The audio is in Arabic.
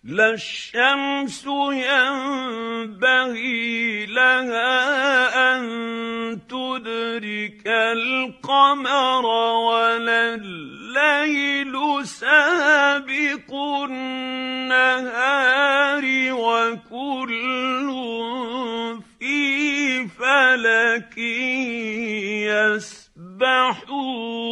لا الشمس ينبغي لها أن تدرك القمر ولا الليل سابق النهار وكل في فلك يسبحون.